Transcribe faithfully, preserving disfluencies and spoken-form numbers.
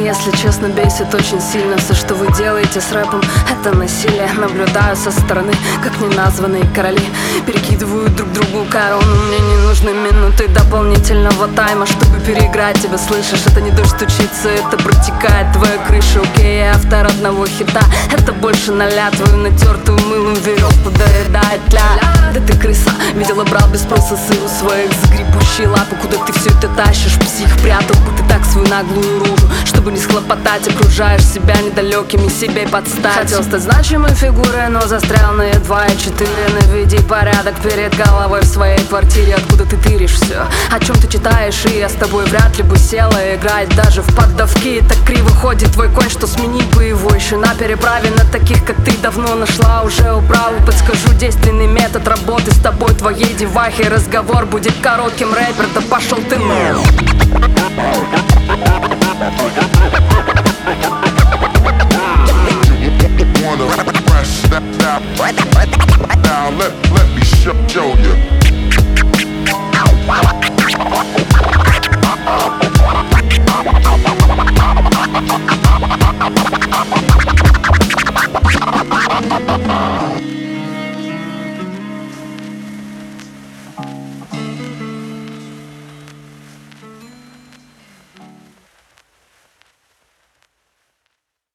если честно, бесит очень сильно все, что вы делаете с рэпом. Это насилие. Наблюдаю со стороны, как неназванные короли перекидывают друг другу корону. Мне не нужны минуты дополнительного тайма, чтобы переиграть тебя, слышишь? Это не дождь стучится, это протекает твоя крыша. Окей, я автор одного хита, это больше ноля. Твою натертую мылом веревку доедает тля. Да ты крыса, видела, брал без спроса сыр у своих загребущие лапы. Куда ты все это тащишь? Псих прятал бы ты так свою наглую рожу, чтобы не схлопотать. Окружаешь себя недалекими, себе подстать. Хотел стать значимой фигурой, но застрял на два и четыре. Наведи порядок перед головой в своей квартире. Откуда ты тыришь все? О чем ты читаешь? И я с тобой вряд ли бы села играть даже в поддавки. Так криво ходит твой конь, что смени боевой. Еще на переправе на таких, как ты, давно нашла уже управу. Подскажу действенный метод работы с тобой, твоей девахи. Разговор будет коротким, рэпер, да пошел ты.